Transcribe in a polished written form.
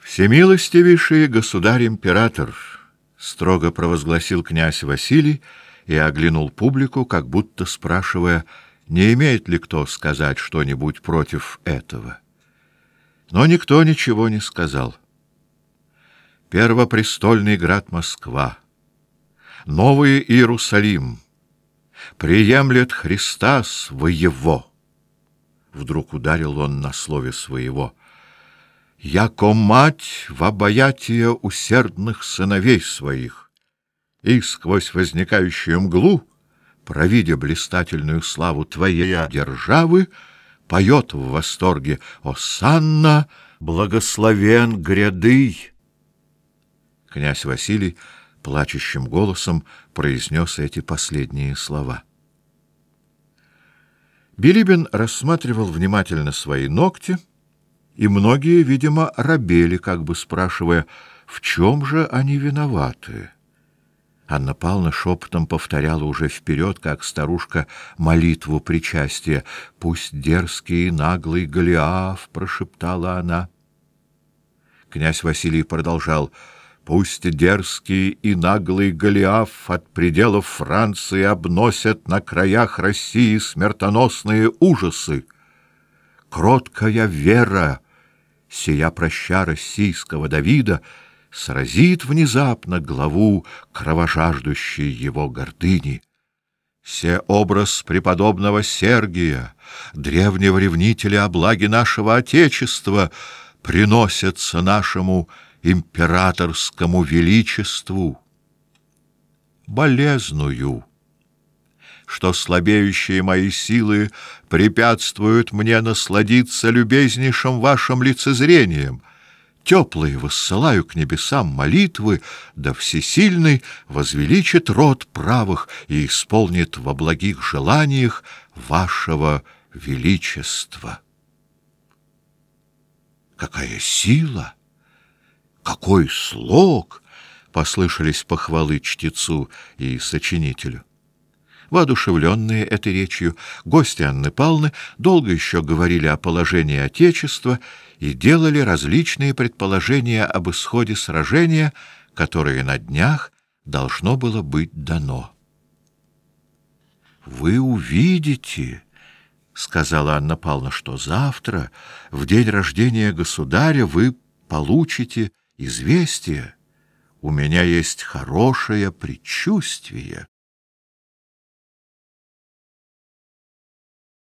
Всемилостивейший государь-император, строго провозгласил князь Василий и оглянул публику, как будто спрашивая, не имеет ли кто сказать что-нибудь против этого. Но никто ничего не сказал. Первопрестольный град Москва, Новый Иерусалим, приемлет Христа своего. Вдруг ударил он на слове своего. Яко мать в обаятие усердных сыновей своих, и сквозь возникающую мглу, провидя блистательную славу твоей державы, поет в восторге: «Осанна, благословен гряды!» Князь Василий плачущим голосом произнес эти последние слова. Билибин рассматривал внимательно свои ногти, и многие, видимо, робели, как бы спрашивая, в чем же они виноваты. Анна Павловна шепотом повторяла уже вперед, как старушка, молитву причастия. «Пусть дерзкий и наглый Голиаф», — прошептала она. Князь Василий продолжал: «Пусть дерзкий и наглый Голиаф от пределов Франции обносят на краях России смертоносные ужасы. Кроткая вера, сия проща российского Давида, сразит внезапно главу кровожаждущей его гордыни. Се образ преподобного Сергия, древнего ревнителя о благе нашего Отечества, приносятся нашему императорскому величеству. Болезную, что слабеющие мои силы препятствуют мне насладиться любезнейшим вашим лицезрением, теплые воссылаю к небесам молитвы, да всесильный возвеличит род правых и исполнит во благих желаниях вашего величества». Какая сила! Какой слог! Послышались похвалы чтецу и сочинителю. Воодушевленные этой речью, гости Анны Павловны долго еще говорили о положении Отечества и делали различные предположения об исходе сражения, которое на днях должно было быть дано. «Вы увидите, — сказала Анна Павловна, — что завтра, в день рождения государя, вы получите известие. У меня есть хорошее предчувствие».